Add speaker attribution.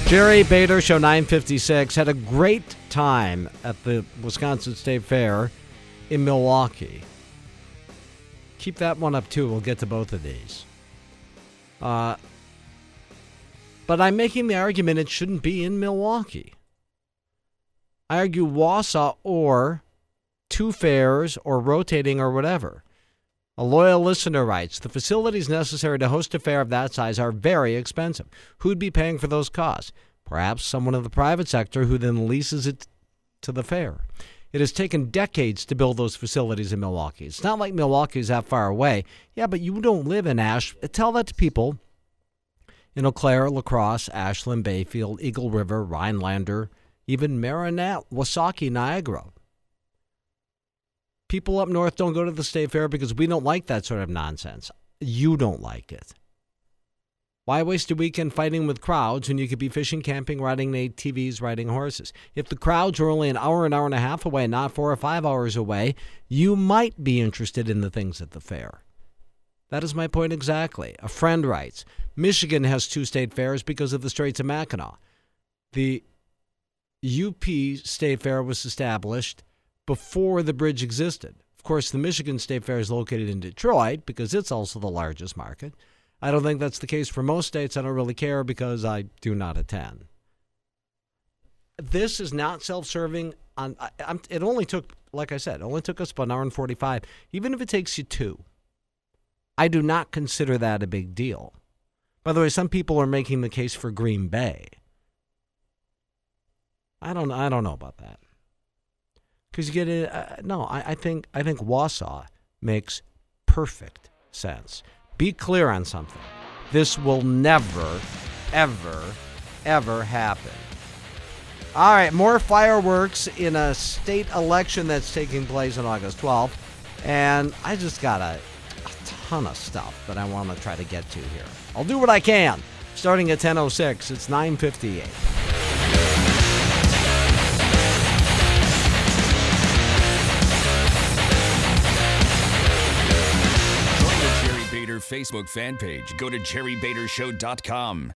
Speaker 1: Jerry Bader, Show 956, had a great time at the Wisconsin State Fair in Milwaukee. Keep that one up, too. We'll get to both of these. But I'm making the argument it shouldn't be in Milwaukee. I argue Wausau or two fairs or rotating or whatever. A loyal listener writes, the facilities necessary to host a fair of that size are very expensive. Who'd be paying for those costs? Perhaps someone in the private sector who then leases it to the fair. It has taken decades to build those facilities in Milwaukee. It's not like Milwaukee's that far away. Yeah, but you don't live in Tell that to people in Eau Claire, La Crosse, Ashland, Bayfield, Eagle River, Rhinelander, even Marinette, Wasaki, Niagara. People up north don't go to the state fair because we don't like that sort of nonsense. You don't like it. Why waste a weekend fighting with crowds when you could be fishing, camping, riding ATVs, riding horses? If the crowds are only an hour and a half away, not 4 or 5 hours away, you might be interested in the things at the fair. That is my point exactly. A friend writes, Michigan has 2 state fairs because of the Straits of Mackinac. The UP State Fair was established before the bridge existed. Of course, the Michigan State Fair is located in Detroit because it's also the largest market. I don't think that's the case for most states. I don't really care because I do not attend. This is not self-serving. It only took, like I said, us about an hour and 45. Even if it takes you 2, I do not consider that a big deal. By the way, some people are making the case for Green Bay. I don't know about that. Because you get it. I think Wausau makes perfect sense. Be clear on something. This will never, ever, ever happen. All right, more fireworks in a state election that's taking place on August 12th. And I just got a ton of stuff that I want to try to get to here. I'll do what I can. Starting at 10:06, it's 9:58.
Speaker 2: Facebook fan page. Go to jerrybadershow.com.